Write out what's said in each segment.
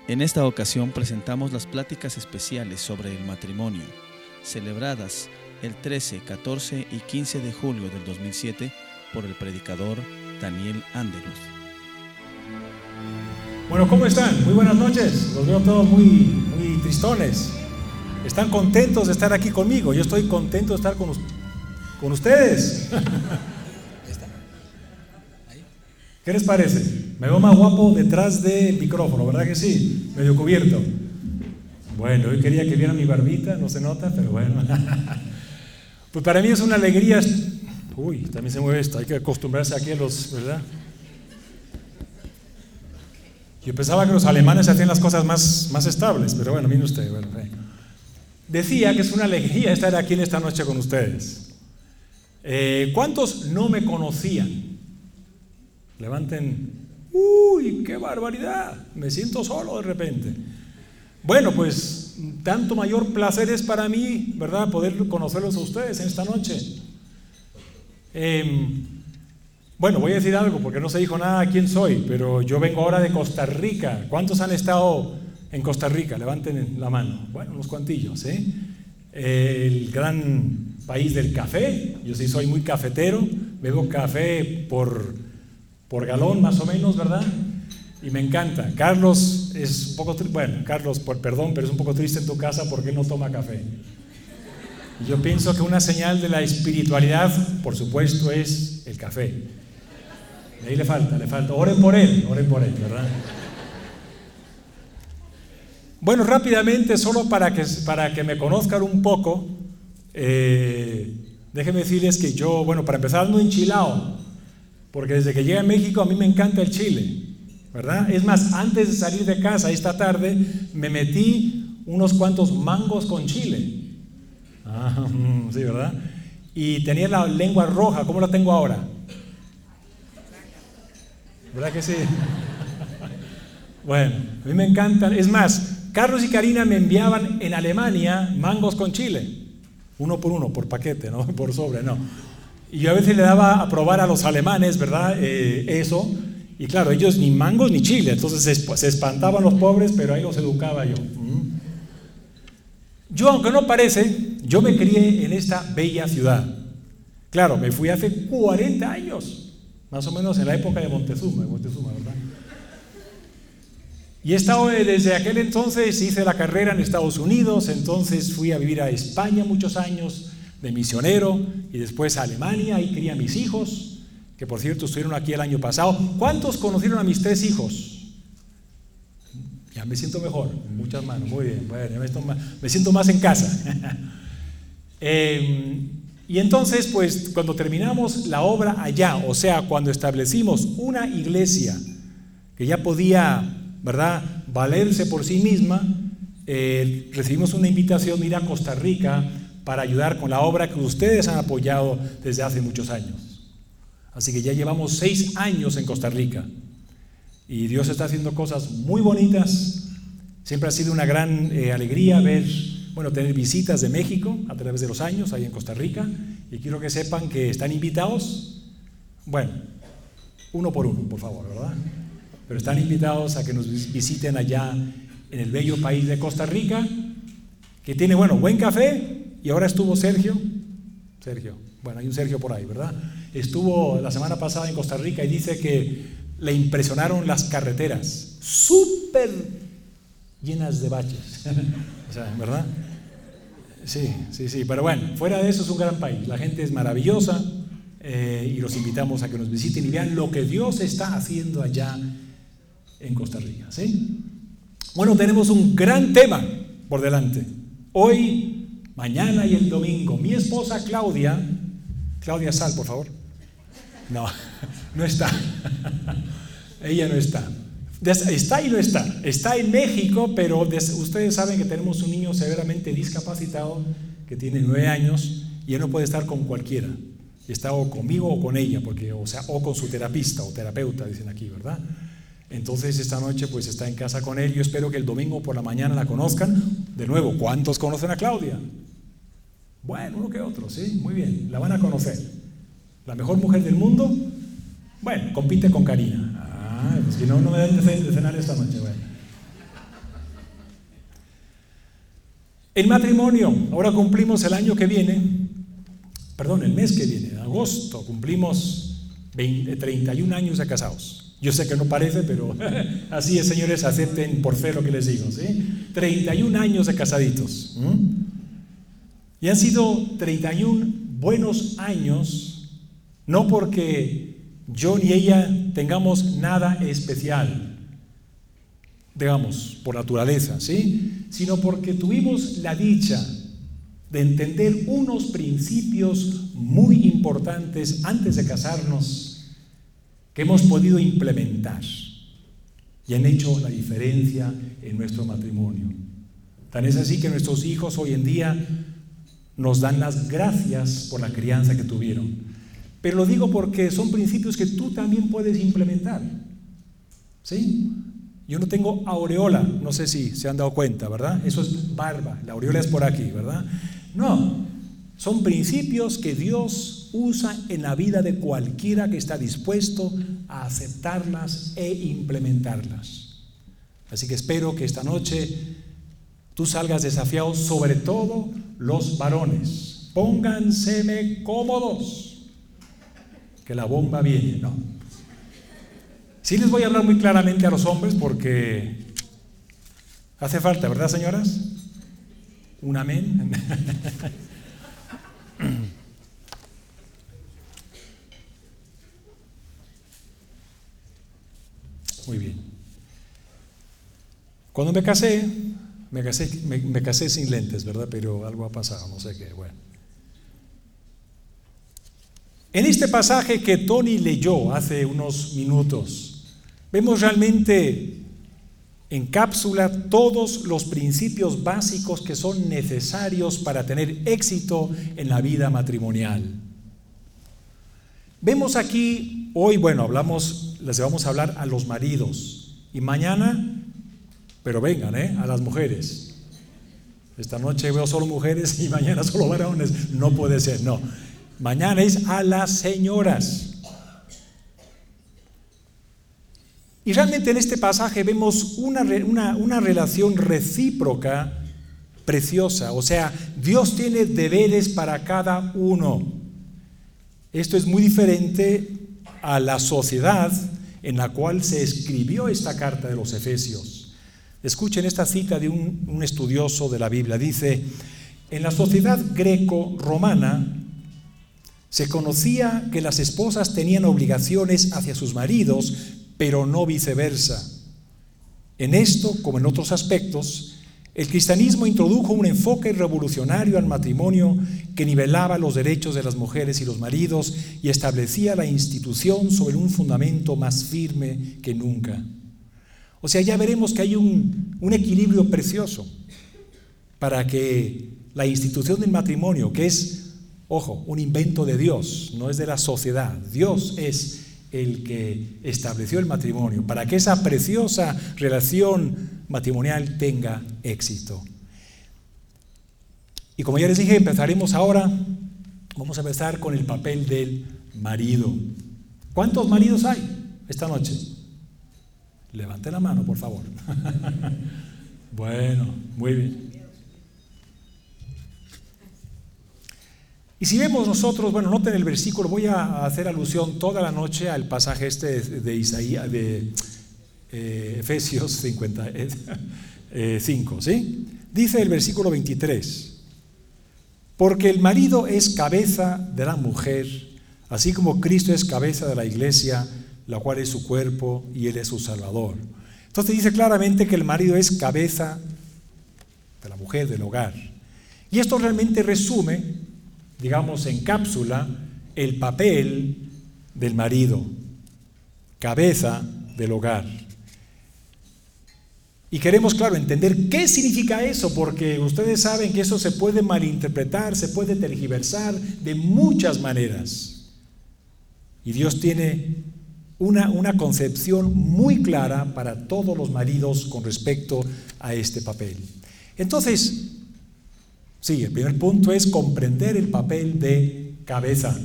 En esta ocasión presentamos las pláticas especiales sobre el matrimonio, celebradas el 13, 14 y 15 de julio del 2007 por el predicador Daniel Anderuz. Bueno, ¿cómo están? Muy buenas noches. Los veo todos muy tristones. ¿Están contentos de estar aquí conmigo? Yo estoy contento de estar con ustedes. ¿Qué les parece? Me veo más guapo detrás del micrófono, ¿verdad que sí? Medio cubierto. Bueno, hoy quería que vieran mi barbita, no se nota, pero bueno. Pues para mí es una alegría. Uy, también se mueve esto, hay que acostumbrarse aquí a los, ¿verdad? Yo pensaba que los alemanes hacían las cosas más estables, pero bueno, mire usted. Bueno, decía que es una alegría estar aquí en esta noche con ustedes. ¿Cuántos no me conocían? Levanten. ¡Uy, qué barbaridad! Me siento solo de repente. Bueno, pues tanto mayor placer es para mí, ¿verdad?, poder conocerlos a ustedes en esta noche. Bueno, voy a decir algo porque no se dijo nada quién soy, pero yo vengo ahora de Costa Rica. ¿Cuántos han estado en Costa Rica? Levanten la mano. Bueno, unos cuantillos, ¿eh? El gran país del café. Yo sí soy muy cafetero, bebo café por galón más o menos, ¿verdad? Y me encanta. Carlos es un poco Carlos, perdón, pero es un poco triste en tu casa porque no toma café. Y yo pienso que una señal de la espiritualidad, por supuesto, es el café. Ahí le falta. Oren por él, ¿verdad? Bueno, rápidamente, solo para que me conozcan un poco, déjenme decirles que yo, bueno, para empezar, ando enchilado, porque desde que llegué a México a mí me encanta el chile, ¿verdad? Es más, antes de salir de casa esta tarde, me metí unos cuantos mangos con chile. Sí, ¿verdad? Y tenía la lengua roja. ¿Cómo la tengo ahora? ¿Verdad que sí? Bueno, a mí me encantan. Es más, Carlos y Karina me enviaban en Alemania mangos con chile. Uno por paquete, ¿no? Por sobre, no. Y yo a veces le daba a probar a los alemanes, ¿verdad? Eso. Y claro, ellos ni mangos ni chile. Entonces se espantaban los pobres, pero ahí los educaba yo. Yo, aunque no parece, yo me crié en esta bella ciudad. Claro, me fui hace 40 años, más o menos en la época de Montezuma, ¿verdad? Y he estado desde aquel entonces, hice la carrera en Estados Unidos, entonces fui a vivir a España muchos años de misionero y después a Alemania, ahí crié a mis hijos, que por cierto estuvieron aquí el año pasado. ¿Cuántos conocieron a mis 3 hijos? Ya me siento mejor, muchas manos, muy bien, bueno, me siento más en casa. Y entonces, pues, cuando terminamos la obra allá, o sea, cuando establecimos una iglesia que ya podía, ¿verdad?, valerse por sí misma, recibimos una invitación de ir a Costa Rica para ayudar con la obra que ustedes han apoyado desde hace muchos años. Así que ya llevamos 6 años en Costa Rica. Y Dios está haciendo cosas muy bonitas. Siempre ha sido una gran alegría tener visitas de México a través de los años ahí en Costa Rica. Y quiero que sepan que están invitados, bueno, uno por uno, por favor, ¿verdad? Pero están invitados a que nos visiten allá en el bello país de Costa Rica, que tiene, buen café. Y ahora estuvo Sergio, bueno, hay un Sergio por ahí, ¿verdad? Estuvo la semana pasada en Costa Rica y dice que le impresionaron las carreteras, súper llenas de baches. O sea, ¿verdad? Sí, pero bueno, fuera de eso es un gran país, la gente es maravillosa y los invitamos a que nos visiten y vean lo que Dios está haciendo allá en Costa Rica, ¿sí? Bueno, tenemos un gran tema por delante, hoy, mañana y el domingo. Mi esposa Claudia Sal, por favor. No está. Ella no está. Está y no está. Está en México, pero ustedes saben que tenemos un niño severamente discapacitado que tiene 9 años y él no puede estar con cualquiera. Está o conmigo o con ella, o con su terapista o terapeuta, dicen aquí, ¿verdad? Entonces esta noche pues está en casa con él. Yo espero que el domingo por la mañana la conozcan. De nuevo, ¿cuántos conocen a Claudia? Bueno, uno que otro, sí, muy bien, la van a conocer. La mejor mujer del mundo, bueno, compite con Karina. Pues si no me dan de cenar esta noche, bueno. El matrimonio, ahora cumplimos el mes que viene, en agosto, cumplimos 31 años de casados. Yo sé que no parece, pero así es, señores, acepten por fe lo que les digo, ¿sí? 31 años de casaditos. Y han sido 31 buenos años, no porque yo ni ella tengamos nada especial, digamos, por naturaleza, ¿sí? Sino porque tuvimos la dicha de entender unos principios muy importantes antes de casarnos que hemos podido implementar y han hecho la diferencia en nuestro matrimonio. Tan es así que nuestros hijos hoy en día nos dan las gracias por la crianza que tuvieron. Pero lo digo porque son principios que tú también puedes implementar, ¿sí? Yo no tengo aureola, no sé si se han dado cuenta, ¿verdad? Eso es barba, la aureola es por aquí, ¿verdad? No, son principios que Dios usa en la vida de cualquiera que está dispuesto a aceptarlas e implementarlas. Así que espero que esta noche tú salgas desafiado, sobre todo los varones. Pónganseme cómodos, que la bomba viene, ¿no? Sí les voy a hablar muy claramente a los hombres porque hace falta, ¿verdad, señoras? Un amén. Muy bien. Cuando me casé sin lentes, ¿verdad? Pero algo ha pasado, no sé qué, bueno. En este pasaje que Tony leyó hace unos minutos, vemos realmente en cápsula todos los principios básicos que son necesarios para tener éxito en la vida matrimonial. Vemos aquí, hoy, les vamos a hablar a los maridos y mañana, pero vengan, a las mujeres. Esta noche veo solo mujeres y mañana solo varones. No puede ser, no. Mañana es a las señoras. Y realmente en este pasaje vemos una relación recíproca preciosa. O sea, Dios tiene deberes para cada uno. Esto es muy diferente a la sociedad en la cual se escribió esta carta de los Efesios. Escuchen esta cita de un estudioso de la Biblia. Dice: en la sociedad greco-romana se conocía que las esposas tenían obligaciones hacia sus maridos, pero no viceversa. En esto, como en otros aspectos, el cristianismo introdujo un enfoque revolucionario al matrimonio que nivelaba los derechos de las mujeres y los maridos y establecía la institución sobre un fundamento más firme que nunca. O sea, ya veremos que hay un equilibrio precioso para que la institución del matrimonio, que es, ojo, un invento de Dios, no es de la sociedad, Dios es el que estableció el matrimonio, para que esa preciosa relación matrimonial tenga éxito. Y como ya les dije, empezaremos ahora, vamos a empezar con el papel del marido. ¿Cuántos maridos hay esta noche? Levante la mano, por favor. Bueno, muy bien. Y si vemos nosotros, noten el versículo, voy a hacer alusión toda la noche al pasaje este de Isaías, de Efesios 5, ¿sí? Dice el versículo 23: porque el marido es cabeza de la mujer, así como Cristo es cabeza de la iglesia, la cual es su cuerpo y Él es su Salvador. Entonces dice claramente que el marido es cabeza de la mujer, del hogar. Y esto realmente resume, digamos, en cápsula, el papel del marido, cabeza del hogar. Y queremos, claro, entender qué significa eso, porque ustedes saben que eso se puede malinterpretar, se puede tergiversar de muchas maneras. Y Dios tiene una concepción muy clara para todos los maridos con respecto a este papel. Entonces, sí, el primer punto es comprender el papel de cabeza.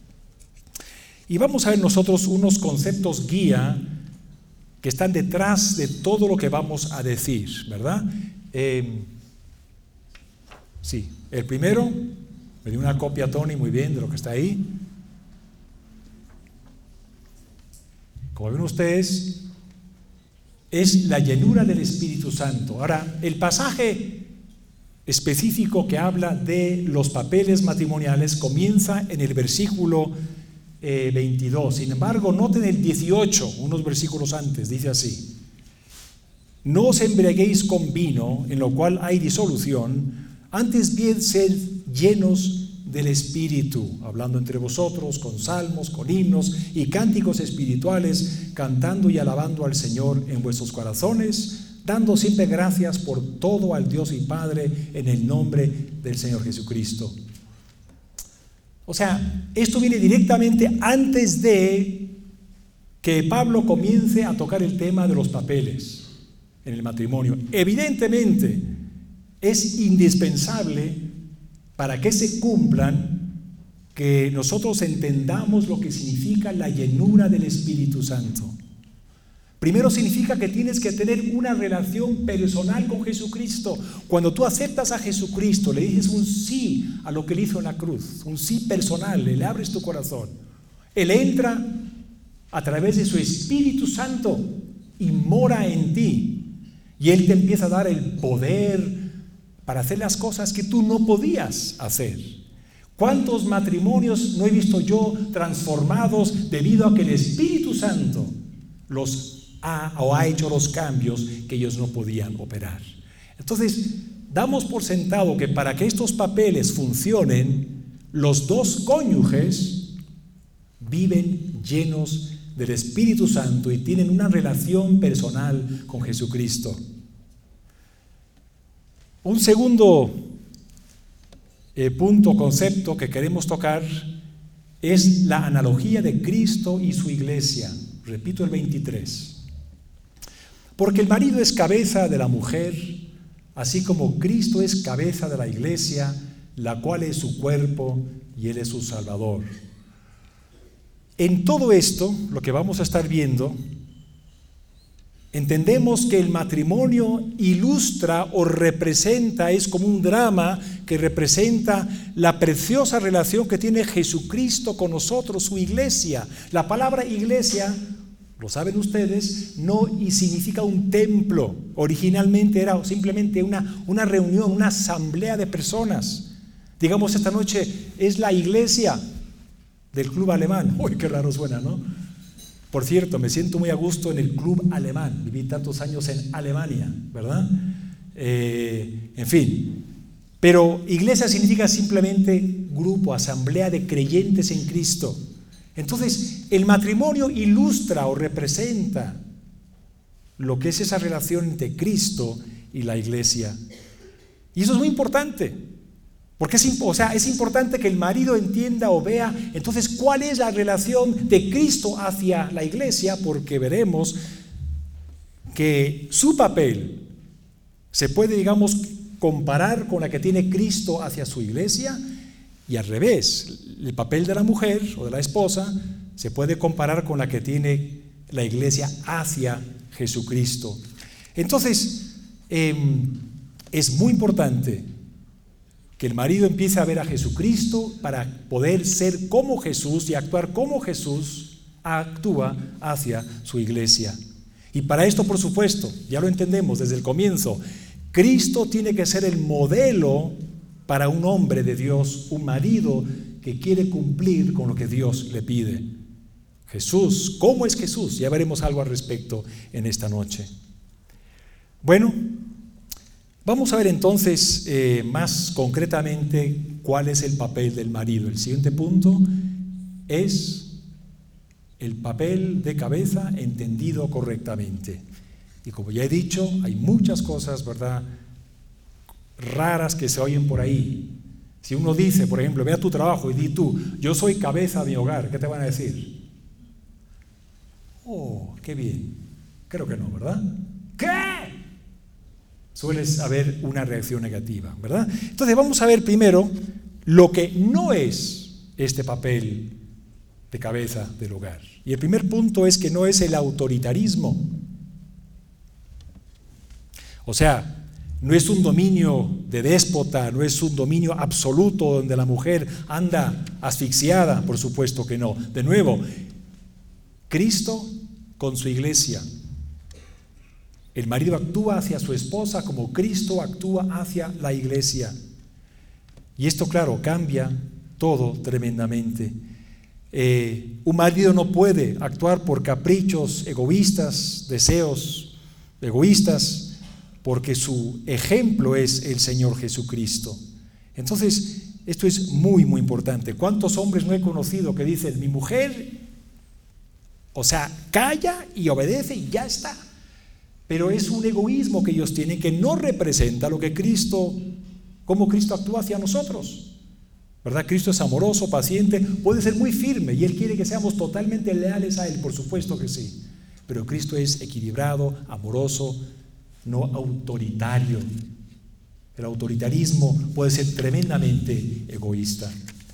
Y vamos a ver nosotros unos conceptos guía que están detrás de todo lo que vamos a decir, ¿verdad? Sí, el primero, me dio una copia Tony muy bien de lo que está ahí. Como ven ustedes, es la llenura del Espíritu Santo. Ahora, el pasaje específico que habla de los papeles matrimoniales comienza en el versículo 22. Sin embargo, noten el 18, unos versículos antes, dice así: no os embriaguéis con vino, en lo cual hay disolución, antes bien sed llenos del Espíritu, hablando entre vosotros con salmos, con himnos y cánticos espirituales, cantando y alabando al Señor en vuestros corazones, dando siempre gracias por todo al Dios y Padre en el nombre del Señor Jesucristo. O sea, esto viene directamente antes de que Pablo comience a tocar el tema de los papeles en el matrimonio. Evidentemente, es indispensable para que se cumplan que nosotros entendamos lo que significa la llenura del Espíritu Santo. Primero significa que tienes que tener una relación personal con Jesucristo. Cuando tú aceptas a Jesucristo, le dices un sí a lo que Él hizo en la cruz, un sí personal, le abres tu corazón. Él entra a través de su Espíritu Santo y mora en ti. Y Él te empieza a dar el poder para hacer las cosas que tú no podías hacer. ¿Cuántos matrimonios no he visto yo transformados debido a que el Espíritu Santo ha hecho los cambios que ellos no podían operar? Entonces, damos por sentado que para que estos papeles funcionen, los dos cónyuges viven llenos del Espíritu Santo y tienen una relación personal con Jesucristo. Un segundo concepto que queremos tocar es la analogía de Cristo y su iglesia. Repito el 23. Porque el marido es cabeza de la mujer, así como Cristo es cabeza de la iglesia, la cual es su cuerpo y Él es su Salvador. En todo esto, lo que vamos a estar viendo, entendemos que el matrimonio ilustra o representa, es como un drama que representa la preciosa relación que tiene Jesucristo con nosotros, su iglesia. La palabra iglesia, lo saben ustedes, no significa un templo. Originalmente era simplemente una reunión, una asamblea de personas. Digamos, esta noche es la iglesia del club alemán. Uy, qué raro suena, ¿no? Por cierto, me siento muy a gusto en el club alemán. Viví tantos años en Alemania, ¿verdad? En fin. Pero iglesia significa simplemente grupo, asamblea de creyentes en Cristo. Entonces, el matrimonio ilustra o representa lo que es esa relación entre Cristo y la iglesia. Y eso es muy importante. Porque es importante que el marido entienda o vea entonces cuál es la relación de Cristo hacia la iglesia, porque veremos que su papel se puede, digamos, comparar con la que tiene Cristo hacia su iglesia, y al revés, el papel de la mujer o de la esposa se puede comparar con la que tiene la iglesia hacia Jesucristo. Entonces, es muy importante que el marido empiece a ver a Jesucristo para poder ser como Jesús y actuar como Jesús actúa hacia su iglesia. Y para esto, por supuesto, ya lo entendemos desde el comienzo, Cristo tiene que ser el modelo para un hombre de Dios, un marido que quiere cumplir con lo que Dios le pide. Jesús, ¿cómo es Jesús? Ya veremos algo al respecto en esta noche. Bueno, vamos a ver entonces más concretamente cuál es el papel del marido. El siguiente punto es el papel de cabeza entendido correctamente. Y como ya he dicho, hay muchas cosas, ¿verdad?, raras que se oyen por ahí. Si uno dice, por ejemplo, ve a tu trabajo y di tú, yo soy cabeza de mi hogar, ¿qué te van a decir? Oh, qué bien. Creo que no, ¿verdad? ¿Qué? Sueles haber una reacción negativa, ¿verdad? Entonces vamos a ver primero lo que no es este papel de cabeza del hogar. Y el primer punto es que no es el autoritarismo. O sea, No es un dominio de déspota, no es un dominio absoluto donde la mujer anda asfixiada, por supuesto que no. De nuevo, Cristo con su iglesia. El marido actúa hacia su esposa como Cristo actúa hacia la iglesia. Y esto, claro, cambia todo tremendamente. Un marido no puede actuar por caprichos egoístas, deseos egoístas, porque su ejemplo es el Señor Jesucristo. Entonces, esto es muy, muy importante. ¿Cuántos hombres no he conocido que dicen, mi mujer, o sea, calla y obedece y ya está? Pero es un egoísmo que ellos tienen que no representa lo que Cristo, cómo Cristo actúa hacia nosotros. ¿Verdad? Cristo es amoroso, paciente, puede ser muy firme y Él quiere que seamos totalmente leales a Él, por supuesto que sí. Pero Cristo es equilibrado, amoroso, no autoritario. El autoritarismo puede ser tremendamente egoísta.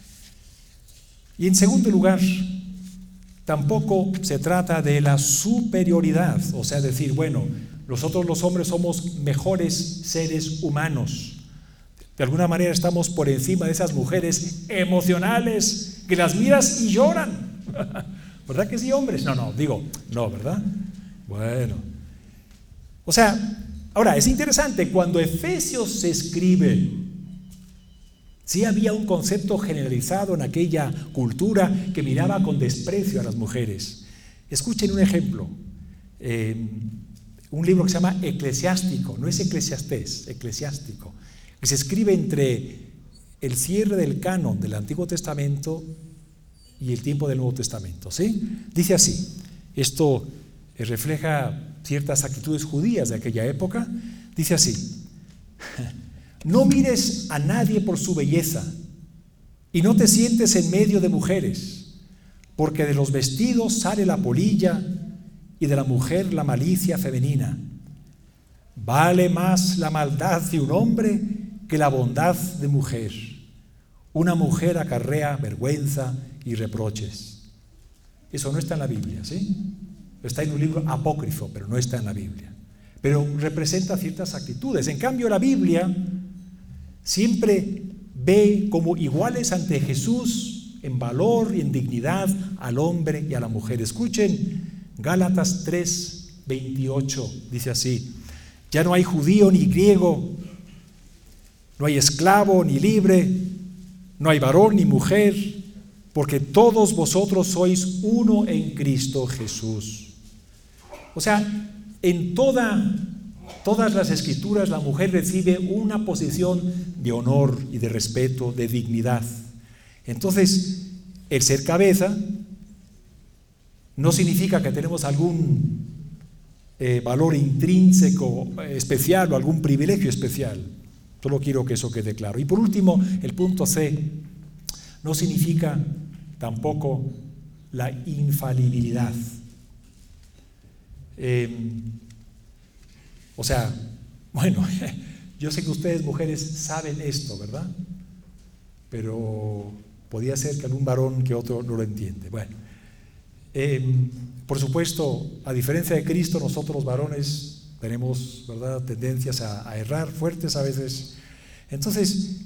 Y en segundo lugar, tampoco se trata de la superioridad, o sea, decir, bueno, nosotros los hombres somos mejores seres humanos. De alguna manera estamos por encima de esas mujeres emocionales que las miras y lloran. ¿Verdad que sí, hombres? No, ¿verdad? Bueno. O sea, ahora es interesante, cuando Efesios se escribe, sí había un concepto generalizado en aquella cultura que miraba con desprecio a las mujeres. Escuchen un ejemplo. Un libro que se llama Eclesiástico, no es Eclesiastés, Eclesiástico, que se escribe entre el cierre del canon del Antiguo Testamento y el tiempo del Nuevo Testamento, ¿sí? Dice así, esto refleja ciertas actitudes judías de aquella época, dice así, no mires a nadie por su belleza y no te sientes en medio de mujeres, porque de los vestidos sale la polilla y de la mujer la malicia femenina. Vale más la maldad de un hombre que la bondad de mujer. Una mujer acarrea vergüenza y reproches. Eso no está en la Biblia, ¿sí? Está en un libro apócrifo, pero no está en la Biblia. Pero representa ciertas actitudes. En cambio, la Biblia siempre ve como iguales ante Jesús en valor y en dignidad al hombre y a la mujer. Escuchen Gálatas 3:28, dice así, ya no hay judío ni griego, no hay esclavo ni libre, no hay varón ni mujer, porque todos vosotros sois uno en Cristo Jesús. O sea, en todas las escrituras la mujer recibe una posición de honor y de respeto, de dignidad. Entonces, el ser cabeza no significa que tenemos algún valor intrínseco especial o algún privilegio especial. Solo quiero que eso quede claro. Y por último, el punto C, no significa tampoco la infalibilidad. O sea, bueno, yo sé que ustedes mujeres saben esto, ¿verdad? Pero podría ser que algún varón que otro no lo entiende. Bueno, por supuesto, a diferencia de Cristo, nosotros los varones tenemos, ¿verdad?, tendencias a errar fuertes a veces. Entonces,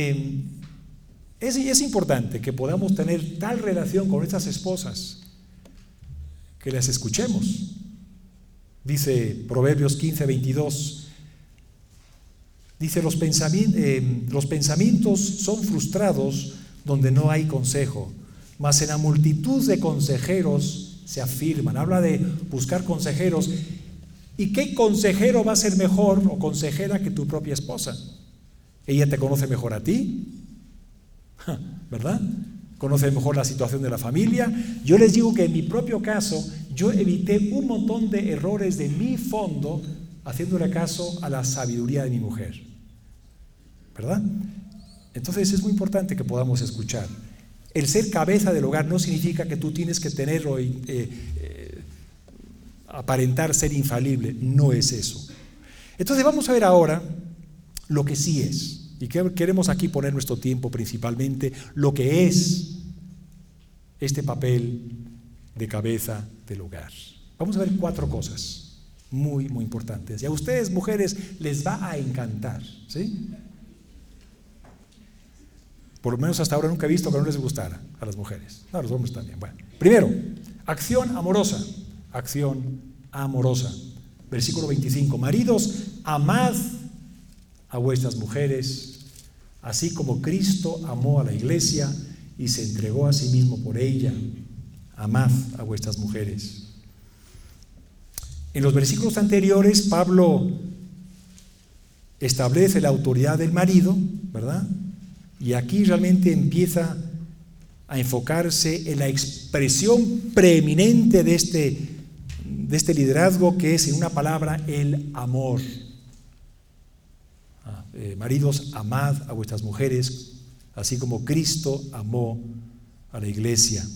es importante que podamos tener tal relación con nuestras esposas que las escuchemos. Dice Proverbios 15:22, dice, los pensamientos son frustrados donde no hay consejo, mas en la multitud de consejeros se afirman. Habla de buscar consejeros. ¿Y qué consejero va a ser mejor o consejera que tu propia esposa? Ella te conoce mejor a ti, ¿verdad? Conoce mejor la situación de la familia. Yo les digo que en mi propio caso, yo evité un montón de errores de mi fondo haciéndole caso a la sabiduría de mi mujer, ¿verdad? Entonces es muy importante que podamos escuchar. El ser cabeza del hogar no significa que tú tienes que tenerlo aparentar ser infalible, no es eso. Entonces vamos a ver ahora lo que sí es, y que queremos aquí poner nuestro tiempo principalmente, lo que es este papel de cabeza del hogar. Vamos a ver 4 cosas. Muy, muy importantes. Y a ustedes, mujeres, les va a encantar, ¿sí? Por lo menos hasta ahora nunca he visto que no les gustara a las mujeres. No, a los hombres también. Bueno, primero, acción amorosa. Acción amorosa. Versículo 25. Maridos, amad a vuestras mujeres, así como Cristo amó a la iglesia y se entregó a sí mismo por ella. Amad a vuestras mujeres. En los versículos anteriores, Pablo establece la autoridad del marido, ¿verdad? Y aquí realmente empieza a enfocarse en la expresión preeminente de este liderazgo, que es, en una palabra, el amor. Maridos, amad a vuestras mujeres, así como Cristo amó a la iglesia.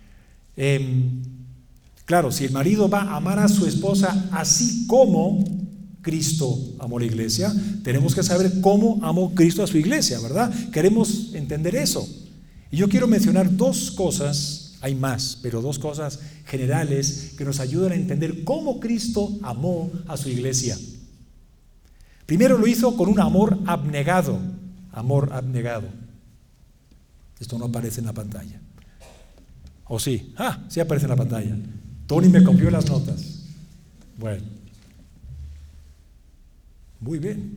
Claro, si el marido va a amar a su esposa así como Cristo amó a la iglesia, tenemos que saber cómo amó Cristo a su iglesia, ¿verdad? Queremos entender eso. Y yo quiero mencionar dos cosas, hay más, pero dos cosas generales que nos ayudan a entender cómo Cristo amó a su iglesia. Primero, lo hizo con un amor abnegado. Amor abnegado. Esto no aparece en la pantalla. ¿O sí? Sí aparece en la pantalla. Tony me copió las notas. Bueno. Muy bien.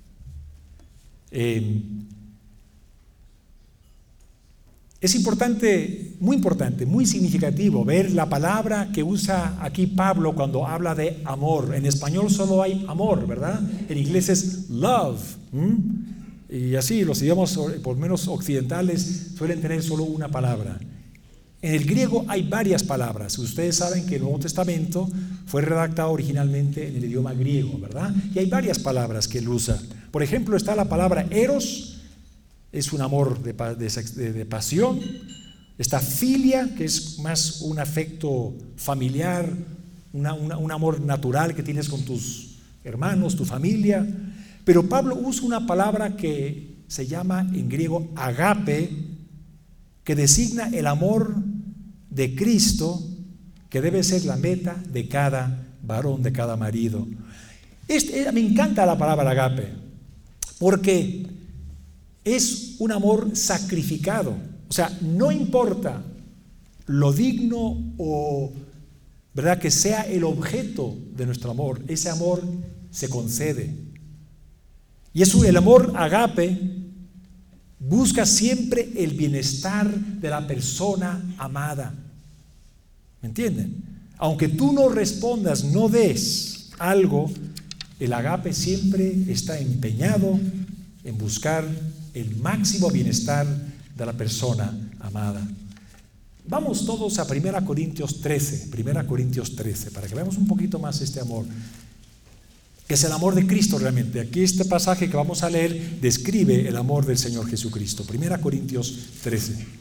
Es importante, muy significativo ver la palabra que usa aquí Pablo cuando habla de amor. En español solo hay amor, ¿verdad? En inglés es love. Y así los idiomas, por lo menos occidentales, suelen tener solo una palabra. En el griego hay varias palabras. Ustedes saben que el Nuevo Testamento fue redactado originalmente en el idioma griego, ¿verdad? Y hay varias palabras que él usa. Por ejemplo, está la palabra eros, es un amor de pasión. Está filia, que es más un afecto familiar, un amor natural que tienes con tus hermanos, tu familia. Pero Pablo usa una palabra que se llama en griego agape, que designa el amor de Cristo, que debe ser la meta de cada varón, de cada marido. Me encanta la palabra agape, porque es un amor sacrificado. O sea, no importa lo digno o, ¿verdad?, que sea el objeto de nuestro amor, ese amor se concede. Y el amor agape busca siempre el bienestar de la persona amada. ¿Me entienden? Aunque tú no respondas, no des algo, el agape siempre está empeñado en buscar el máximo bienestar de la persona amada. Vamos todos a 1 Corintios 13, para que veamos un poquito más este amor, que es el amor de Cristo realmente. Aquí este pasaje que vamos a leer describe el amor del Señor Jesucristo. 1 Corintios 13.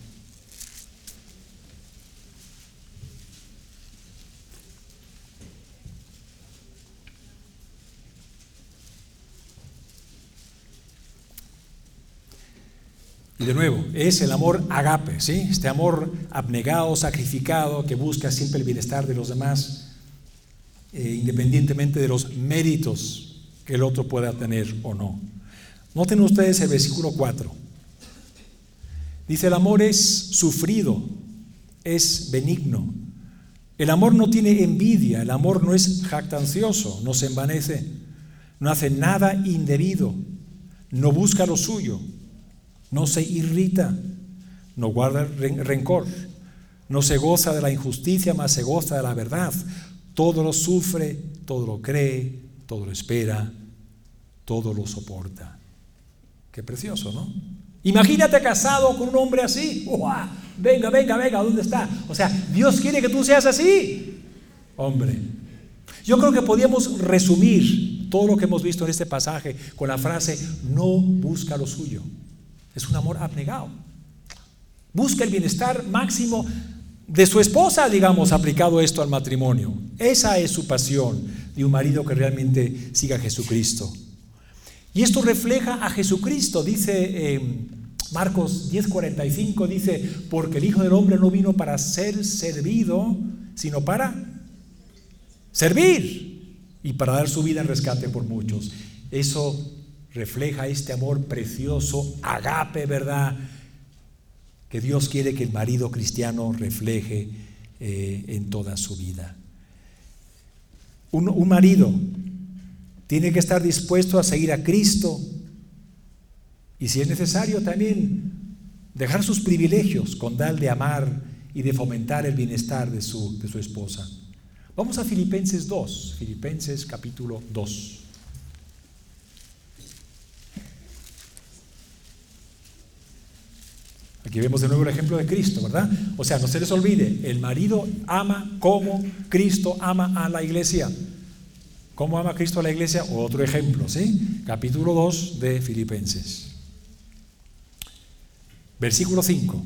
Y de nuevo, es el amor agape, ¿sí? Este amor abnegado, sacrificado, que busca siempre el bienestar de los demás, independientemente de los méritos que el otro pueda tener o no. Noten ustedes el versículo 4. Dice: el amor es sufrido, es benigno. El amor no tiene envidia, el amor no es jactancioso, no se envanece, no hace nada indebido, no busca lo suyo, no se irrita, no guarda rencor, no se goza de la injusticia, mas se goza de la verdad. Todo lo sufre, todo lo cree, todo lo espera, todo lo soporta. Qué precioso, ¿no? Imagínate casado con un hombre así. ¡Uah! Venga, ¿dónde está? O sea, Dios quiere que tú seas así. Hombre, yo creo que podríamos resumir todo lo que hemos visto en este pasaje con la frase: no busca lo suyo. Es un amor abnegado. Busca el bienestar máximo de su esposa, digamos, aplicado esto al matrimonio. Esa es su pasión de un marido que realmente siga a Jesucristo. Y esto refleja a Jesucristo. Dice Marcos 10:45, dice: porque el Hijo del Hombre no vino para ser servido, sino para servir y para dar su vida en rescate por muchos. Eso refleja este amor precioso, agape, ¿verdad?, que Dios quiere que el marido cristiano refleje en toda su vida. Un marido tiene que estar dispuesto a seguir a Cristo y, si es necesario, también dejar sus privilegios con tal de amar y de fomentar el bienestar de su esposa. Vamos a Filipenses 2, Filipenses capítulo 2. Aquí vemos de nuevo el ejemplo de Cristo, ¿verdad? O sea, no se les olvide, el marido ama como Cristo ama a la iglesia. ¿Cómo ama Cristo a la iglesia? Otro ejemplo, ¿sí? Capítulo 2 de Filipenses. Versículo 5.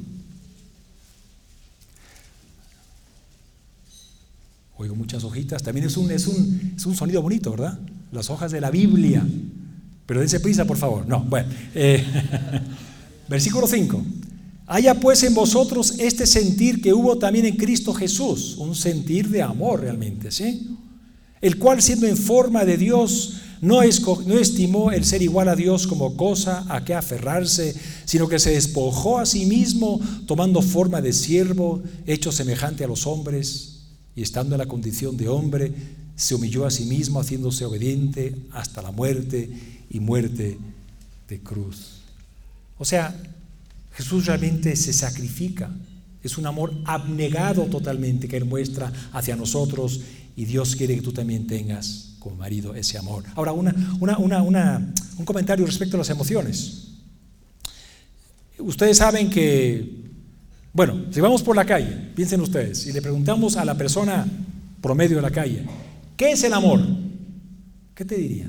Oigo muchas hojitas. También es un sonido bonito, ¿verdad? Las hojas de la Biblia. Pero dense prisa, por favor. No, bueno. Versículo 5. Haya pues en vosotros este sentir que hubo también en Cristo Jesús, un sentir de amor realmente, ¿sí? El cual, siendo en forma de Dios, no estimó el ser igual a Dios como cosa a que aferrarse, sino que se despojó a sí mismo, tomando forma de siervo, hecho semejante a los hombres, y estando en la condición de hombre, se humilló a sí mismo, haciéndose obediente hasta la muerte y muerte de cruz. O sea, Jesús realmente se sacrifica. Es un amor abnegado totalmente que Él muestra hacia nosotros, y Dios quiere que tú también tengas como marido ese amor. Ahora, un comentario respecto a las emociones. Ustedes saben que, bueno, si vamos por la calle, piensen ustedes, y le preguntamos a la persona promedio de la calle, ¿qué es el amor? ¿Qué te dirían?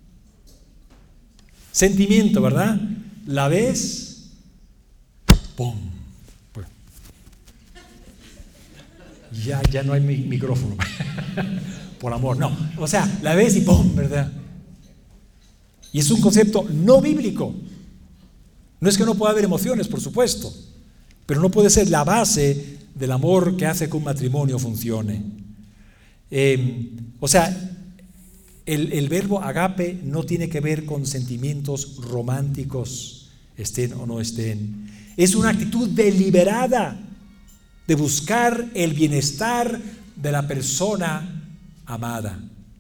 Sentimiento, ¿verdad? La ves, ¡pum! Pues, ya no hay micrófono. Por amor, no. O sea, la ves y ¡pum!, ¿verdad? Y es un concepto no bíblico. No es que no pueda haber emociones, por supuesto, pero no puede ser la base del amor que hace que un matrimonio funcione. O sea, el verbo agape no tiene que ver con sentimientos románticos, estén o no estén. Es una actitud deliberada de buscar el bienestar de la persona amada.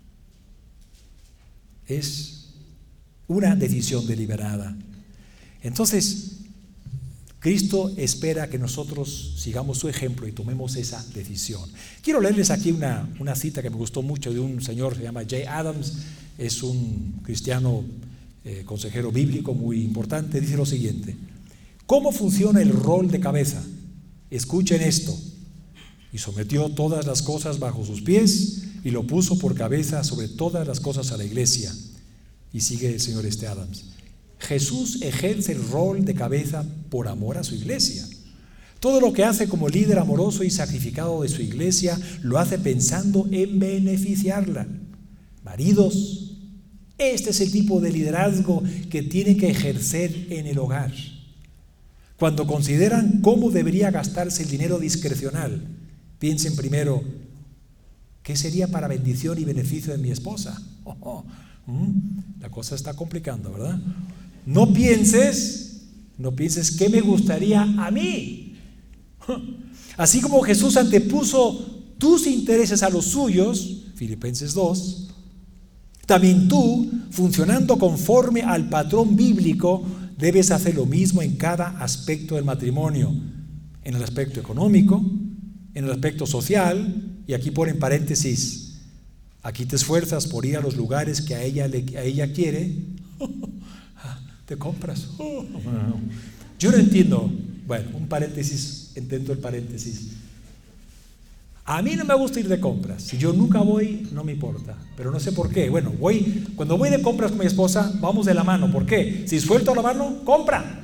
Es una decisión deliberada. Entonces, Cristo espera que nosotros sigamos su ejemplo y tomemos esa decisión. Quiero leerles aquí una cita que me gustó mucho de un señor que se llama Jay Adams. Es un cristiano consejero bíblico muy importante. Dice lo siguiente: ¿cómo funciona el rol de cabeza? Escuchen esto. Y sometió todas las cosas bajo sus pies y lo puso por cabeza sobre todas las cosas a la iglesia. Y sigue el señor Adams. Jesús ejerce el rol de cabeza por amor a su iglesia. Todo lo que hace como líder amoroso y sacrificado de su iglesia lo hace pensando en beneficiarla. Maridos, este es el tipo de liderazgo que tiene que ejercer en el hogar. Cuando consideran cómo debería gastarse el dinero discrecional, piensen primero, ¿qué sería para bendición y beneficio de mi esposa? La cosa está complicando, ¿verdad? No pienses qué me gustaría a mí. Así como Jesús antepuso tus intereses a los suyos, Filipenses 2, también tú, funcionando conforme al patrón bíblico, debes hacer lo mismo en cada aspecto del matrimonio, en el aspecto económico, en el aspecto social, y aquí pone en paréntesis, aquí te esfuerzas por ir a los lugares que a ella quiere, te compras. Yo no entiendo, bueno, un paréntesis, intento el paréntesis. A mí no me gusta ir de compras. Si yo nunca voy, no me importa. Pero no sé por qué. Bueno, cuando voy de compras con mi esposa, vamos de la mano. ¿Por qué? Si suelto la mano, compra.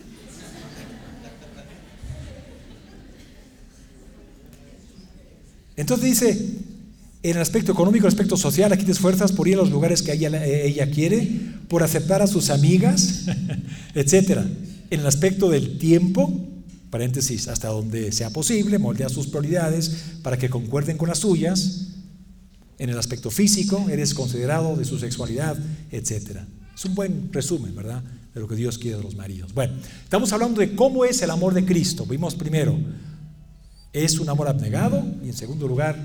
Entonces dice, en el aspecto económico, en el aspecto social, aquí te esfuerzas por ir a los lugares que ella quiere, por aceptar a sus amigas, etcétera. En el aspecto del tiempo, paréntesis, hasta donde sea posible, moldea sus prioridades para que concuerden con las suyas. en el aspecto físico, eres considerado de su sexualidad, etc. Es un buen resumen, ¿verdad?, de lo que Dios quiere de los maridos. Bueno, estamos hablando de cómo es el amor de Cristo. Vimos primero, es un amor abnegado, y en segundo lugar,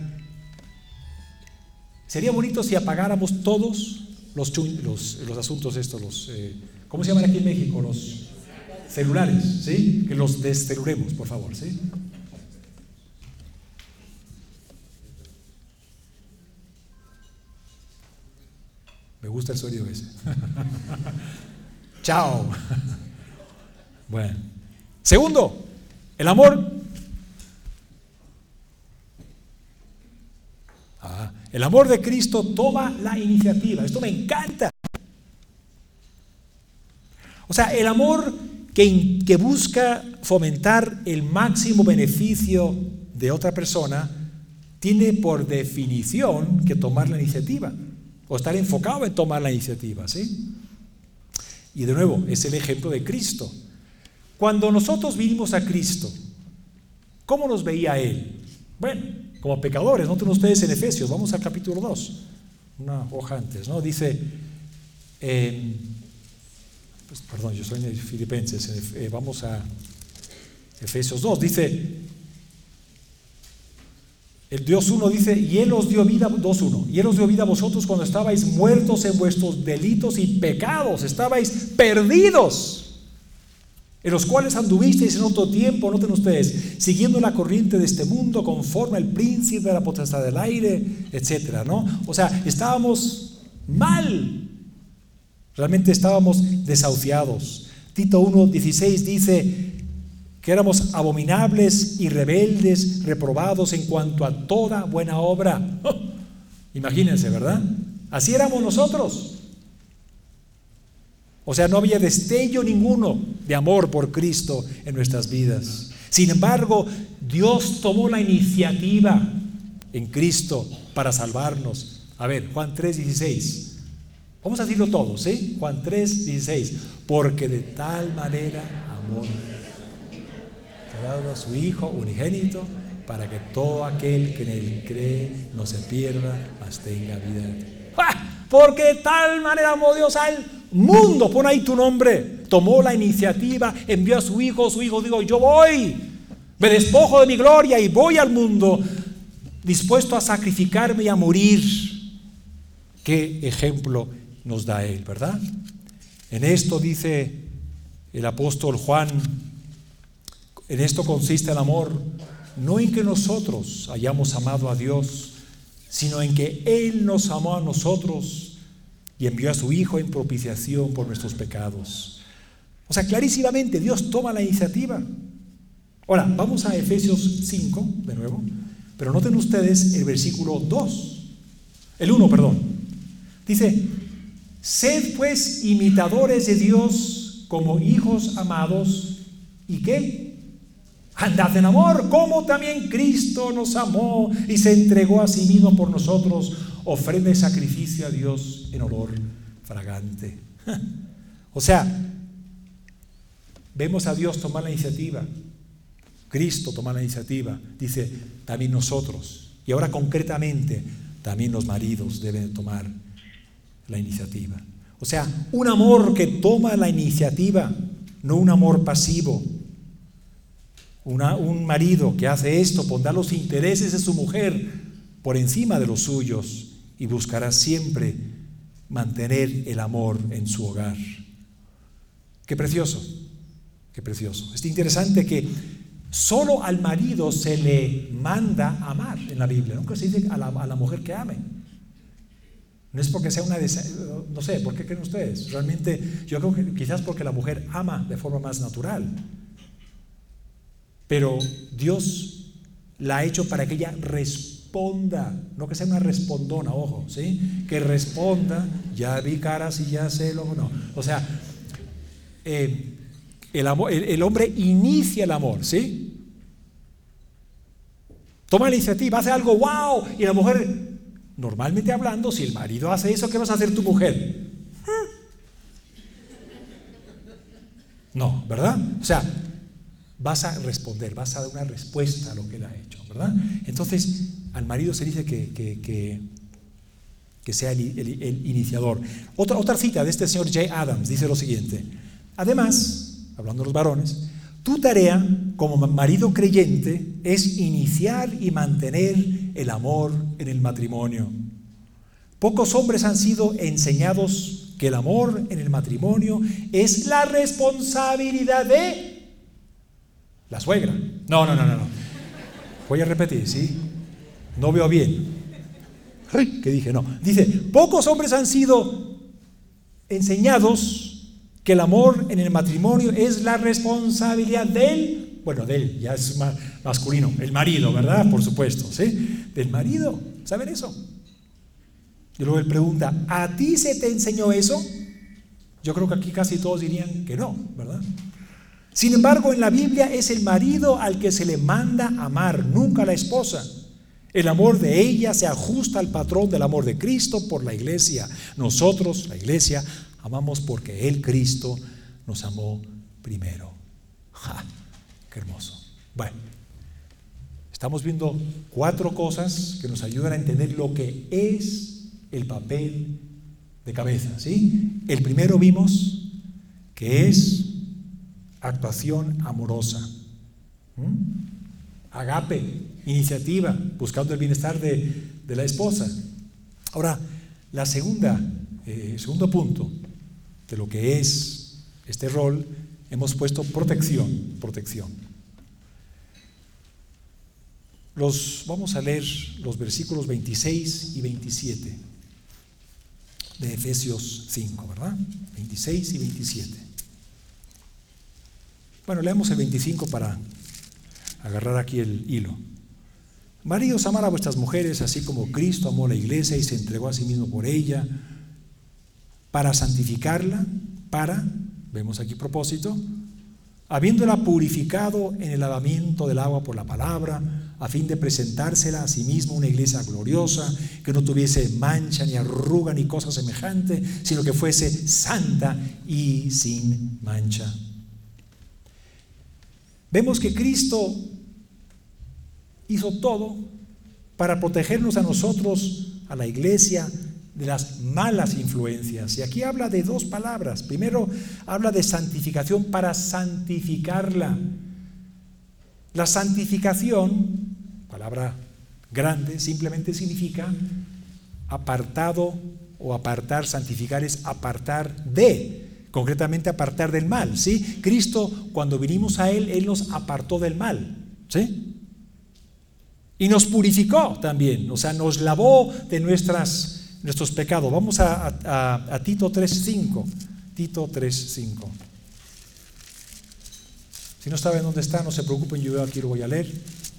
sería bonito si apagáramos todos los asuntos estos, ¿cómo se llaman aquí en México? Los celulares, ¿sí? Que los descelulemos, por favor, ¿sí? Me gusta el sonido ese. Chao. Bueno. Segundo, el amor. El amor de Cristo toma la iniciativa. Esto me encanta. O sea, el amor que busca fomentar el máximo beneficio de otra persona tiene por definición que tomar la iniciativa o estar enfocado en tomar la iniciativa, ¿sí? Y de nuevo, es el ejemplo de Cristo. Cuando nosotros vinimos a Cristo, ¿cómo nos veía Él? Bueno, como pecadores. Noten ustedes en Efesios, vamos al capítulo 2, una hoja antes, ¿no? Dice, perdón, yo soy de Filipenses, vamos a Efesios 2, dice, el Dios 1 dice, y Él os dio vida, 2:1, y Él os dio vida a vosotros cuando estabais muertos en vuestros delitos y pecados, estabais perdidos, en los cuales anduvisteis en otro tiempo, noten ustedes, siguiendo la corriente de este mundo, conforme al príncipe de la potestad del aire, etcétera, ¿no? O sea, estábamos mal, realmente estábamos desahuciados. Tito 1:16 dice que éramos abominables y rebeldes, reprobados en cuanto a toda buena obra. Imagínense, ¿verdad? Así éramos nosotros. O sea, no había destello ninguno de amor por Cristo en nuestras vidas. Sin embargo, Dios tomó la iniciativa en Cristo para salvarnos. A ver, Juan 3:16. Vamos a decirlo todo, ¿sí? Juan 3:16. Porque de tal manera amó ha dado a su Hijo unigénito, para que todo aquel que en Él cree no se pierda, mas tenga vida eterna. Porque de tal manera amó Dios al mundo, pon ahí tu nombre, tomó la iniciativa, envió a su Hijo dijo, yo voy, me despojo de mi gloria y voy al mundo, dispuesto a sacrificarme y a morir. Qué ejemplo nos da Él, ¿verdad? En esto dice el apóstol Juan, en esto consiste el amor, no en que nosotros hayamos amado a Dios, sino en que Él nos amó a nosotros y envió a su Hijo en propiciación por nuestros pecados. O sea, clarísimamente Dios toma la iniciativa. Ahora, vamos a Efesios 5 de nuevo, pero noten ustedes el versículo 2, el 1, perdón. Dice, sed pues imitadores de Dios como hijos amados, ¿y qué? Andad en amor, como también Cristo nos amó y se entregó a sí mismo por nosotros, ofrenda y sacrificio a Dios en olor fragante. O sea, vemos a Dios tomar la iniciativa, Cristo tomar la iniciativa, dice también nosotros, y ahora concretamente también los maridos deben tomar la iniciativa. O sea, un amor que toma la iniciativa, no un amor pasivo. Un marido que hace esto pondrá los intereses de su mujer por encima de los suyos y buscará siempre mantener el amor en su hogar. Qué precioso, qué precioso. Es interesante que solo al marido se le manda amar en la Biblia. Nunca se dice a la mujer que ame. No es porque sea no sé, ¿por qué creen ustedes? Realmente yo creo que quizás porque la mujer ama de forma más natural. Pero Dios la ha hecho para que ella responda, no que sea una respondona, ojo, ¿sí? Que responda, ya vi caras y ya sé lo no. O sea, el hombre inicia el amor, ¿sí? Toma la iniciativa, hace algo, wow, y la mujer, normalmente hablando, si el marido hace eso, ¿qué vas a hacer tu mujer? No, ¿verdad? O sea, vas a responder, vas a dar una respuesta a lo que él ha hecho, ¿verdad? Entonces, al marido se dice que que sea el iniciador. Otra cita de este señor J. Adams dice lo siguiente: además, hablando de los varones, tu tarea como marido creyente es iniciar y mantener el amor en el matrimonio. Pocos hombres han sido enseñados que el amor en el matrimonio es la responsabilidad de la suegra. No. Voy a repetir, ¿sí? No veo bien. ¿Qué dije? No. Dice, pocos hombres han sido enseñados que el amor en el matrimonio es la responsabilidad del, ya es más masculino, el marido, ¿verdad? Por supuesto, ¿sí? Del marido. ¿Saben eso? Y luego él pregunta, ¿a ti se te enseñó eso? Yo creo que aquí casi todos dirían que no, ¿verdad? Sin embargo, en la Biblia es el marido al que se le manda amar, nunca a la esposa. El amor de ella se ajusta al patrón del amor de Cristo por la iglesia. Nosotros, la iglesia, amamos porque Él, Cristo, nos amó primero. ¡Ja! ¡Qué hermoso! Bueno, estamos viendo 4 cosas que nos ayudan a entender lo que es el papel de cabeza, ¿sí? El primero vimos que es actuación amorosa. Agape, iniciativa, buscando el bienestar de la esposa. Ahora, segundo punto de lo que es este rol, hemos puesto protección. Vamos a leer los versículos 26 y 27 de Efesios 5, ¿verdad? 26 y 27. Bueno, leamos el 25 para agarrar aquí el hilo. Maridos, amad a vuestras mujeres, así como Cristo amó a la iglesia y se entregó a sí mismo por ella, para santificarla, vemos aquí propósito, habiéndola purificado en el lavamiento del agua por la palabra, a fin de presentársela a sí mismo una iglesia gloriosa, que no tuviese mancha, ni arruga, ni cosa semejante, sino que fuese santa y sin mancha. Vemos que Cristo hizo todo para protegernos a nosotros, a la iglesia, de las malas influencias. Y aquí habla de 2 palabras. Primero, habla de santificación, para santificarla. La santificación, palabra grande, simplemente significa apartado o apartar. Santificar es apartar de, concretamente apartar del mal, ¿sí? Cristo, cuando vinimos a Él nos apartó del mal, ¿sí? Y nos purificó también, o sea, nos lavó de nuestros pecados. Vamos a Tito 3:5. Tito 3:5. Si no saben dónde está, no se preocupen, yo aquí lo voy a leer.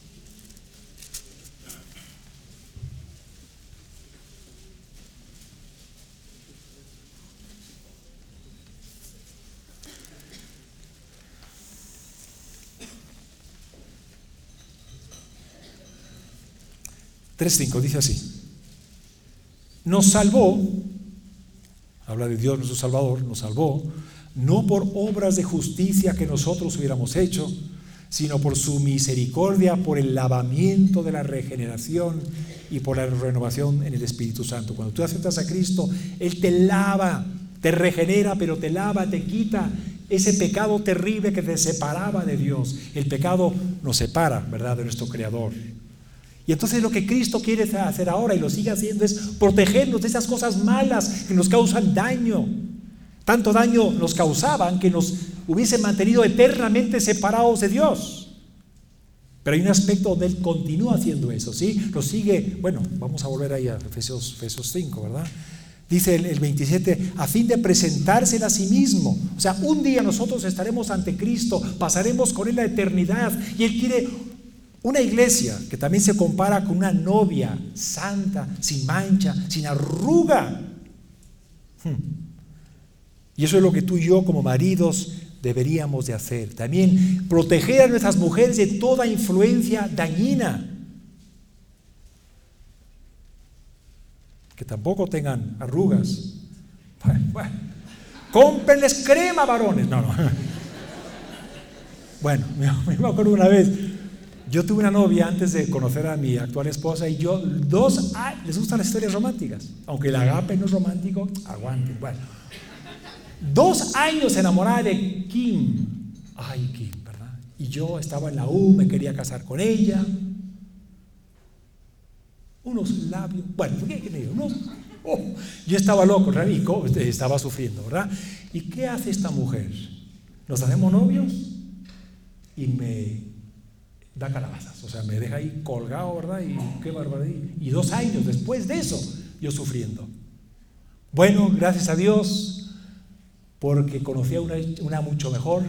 Dice así: nos salvó, habla de Dios nuestro Salvador, nos salvó, no por obras de justicia que nosotros hubiéramos hecho, sino por su misericordia, por el lavamiento de la regeneración y por la renovación en el Espíritu Santo. Cuando tú aceptas a Cristo, Él te lava, te regenera, pero te lava, te quita ese pecado terrible que te separaba de Dios. El pecado nos separa, ¿verdad?, de nuestro Creador. Y entonces lo que Cristo quiere hacer ahora, y lo sigue haciendo, es protegernos de esas cosas malas que nos causan daño. Tanto daño nos causaban que nos hubiesen mantenido eternamente separados de Dios. Pero hay un aspecto donde Él continúa haciendo eso, ¿sí? Lo sigue, bueno, vamos a volver ahí a Efesios 5, ¿verdad? Dice el 27, a fin de presentársela a sí mismo. O sea, un día nosotros estaremos ante Cristo, pasaremos con Él la eternidad, y Él quiere una iglesia que también se compara con una novia santa, sin mancha, sin arruga. Y eso es lo que tú y yo como maridos deberíamos de hacer. También proteger a nuestras mujeres de toda influencia dañina. Que tampoco tengan arrugas. Bueno. Cómprenles crema, varones. No. Bueno, me acuerdo una vez, Yo tuve una novia antes de conocer a mi actual esposa y yo, les gustan las historias románticas. Aunque el agape no es romántico, aguanten. Bueno, 2 años enamorada de Kim. Ay, Kim, ¿verdad? Y yo estaba en la U, me quería casar con ella. Unos labios, bueno, ¿qué digo? Yo estaba loco, ¿verdad? Y estaba sufriendo, ¿verdad? ¿Y qué hace esta mujer? Nos hacemos novios y me da calabazas, o sea, me deja ahí colgado, ¿verdad? Y qué barbaridad. Y 2 años después de eso, yo sufriendo. Bueno, gracias a Dios, porque conocí a una mucho mejor.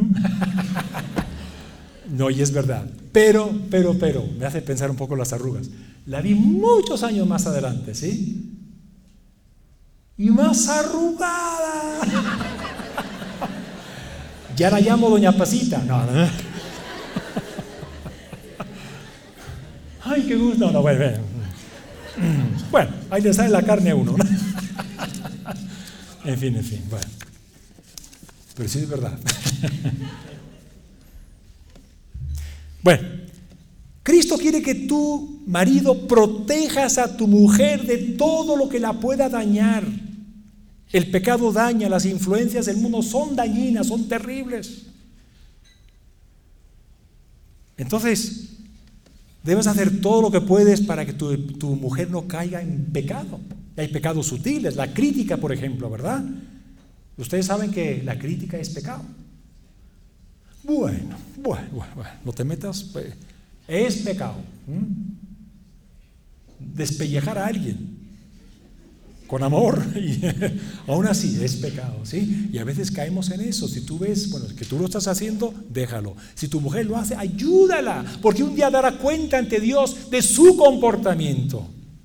No, y es verdad. Pero, me hace pensar un poco las arrugas. La vi muchos años más adelante, ¿sí? Y más arrugada. Ya la llamo Doña Pasita. No. Ay, qué gusto. No, bueno. Bueno, ahí le sale la carne a uno, ¿no? En fin, bueno. Pero sí es verdad. Bueno, Cristo quiere que tú, marido, protejas a tu mujer de todo lo que la pueda dañar. El pecado daña, las influencias del mundo son dañinas, son terribles. Entonces, debes hacer todo lo que puedes para que tu mujer no caiga en pecado. Hay pecados sutiles, la crítica, por ejemplo, ¿verdad? Ustedes saben que la crítica es pecado. Bueno, no te metas, pues, es pecado. Despellejar a alguien con amor, y aún así es pecado, ¿sí? Y a veces caemos en eso. Si tú ves, bueno, que tú lo estás haciendo, déjalo. Si tu mujer lo hace, ayúdala, porque un día dará cuenta ante Dios de su comportamiento.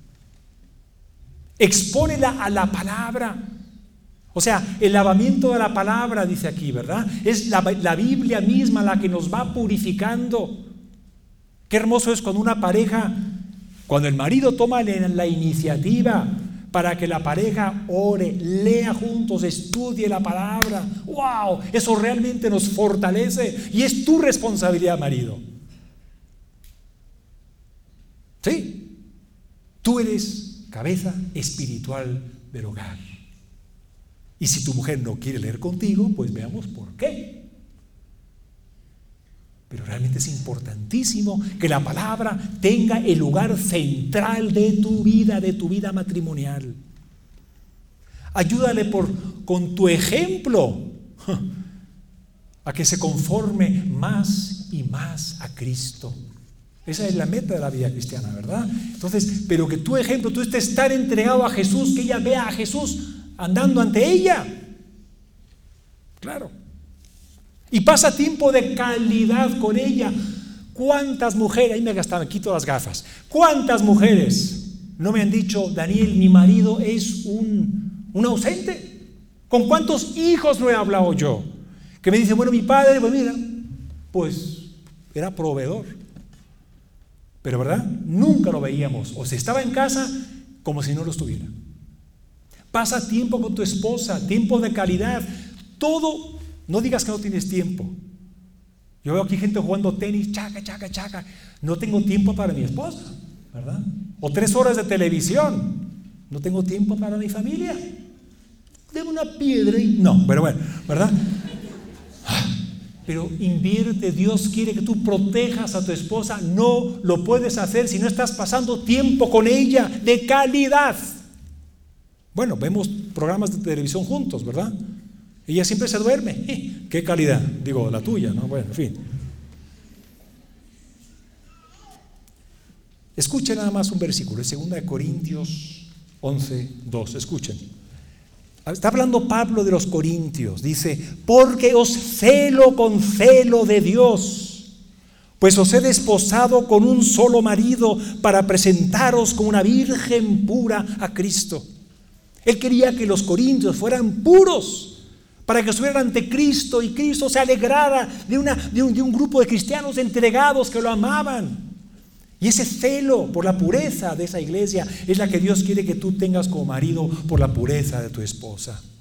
Expónela a la palabra. O sea, el lavamiento de la palabra, dice aquí, ¿verdad? Es la Biblia misma la que nos va purificando. Qué hermoso es cuando una pareja, cuando el marido toma la iniciativa para que la pareja ore, lea juntos, estudie la palabra. ¡Wow! Eso realmente nos fortalece y es tu responsabilidad, marido. ¿Sí? Tú eres cabeza espiritual del hogar. Y si tu mujer no quiere leer contigo, pues veamos por qué. Pero realmente es importantísimo que la palabra tenga el lugar central de tu vida matrimonial. Ayúdale con tu ejemplo a que se conforme más y más a Cristo. Esa es la meta de la vida cristiana, ¿verdad? Entonces, pero que tu ejemplo, tú estés tan entregado a Jesús, que ella vea a Jesús andando ante ella. Claro. Y pasa tiempo de calidad con ella. ¿Cuántas mujeres, ahí me quito las gafas, cuántas mujeres no me han dicho, Daniel, mi marido es un ausente? ¿Con cuántos hijos no he hablado yo? Que me dicen, bueno, mi padre, pues mira, pues era proveedor. Pero ¿verdad? Nunca lo veíamos. O se estaba en casa como si no lo estuviera. Pasa tiempo con tu esposa, tiempo de calidad. Todo, no digas que no tienes tiempo. Yo veo aquí gente jugando tenis, chaca. No tengo tiempo para mi esposa, ¿verdad? O 3 horas de televisión. No tengo tiempo para mi familia. Deme una piedra y... No, pero bueno, ¿verdad? Pero invierte, Dios quiere que tú protejas a tu esposa. No lo puedes hacer si no estás pasando tiempo con ella de calidad. Bueno, vemos programas de televisión juntos, ¿verdad? Ella siempre se duerme. ¿Qué calidad? Digo, la tuya, ¿no? Bueno, en fin. Escuchen nada más un versículo, es 2 Corintios 11:2. Escuchen. Está hablando Pablo de los corintios. Dice, porque os celo con celo de Dios, pues os he desposado con un solo marido para presentaros como una virgen pura a Cristo. Él quería que los corintios fueran puros, para que estuvieran ante Cristo y Cristo se alegrara de un grupo de cristianos entregados que lo amaban. Y ese celo por la pureza de esa iglesia es la que Dios quiere que tú tengas como marido por la pureza de tu esposa.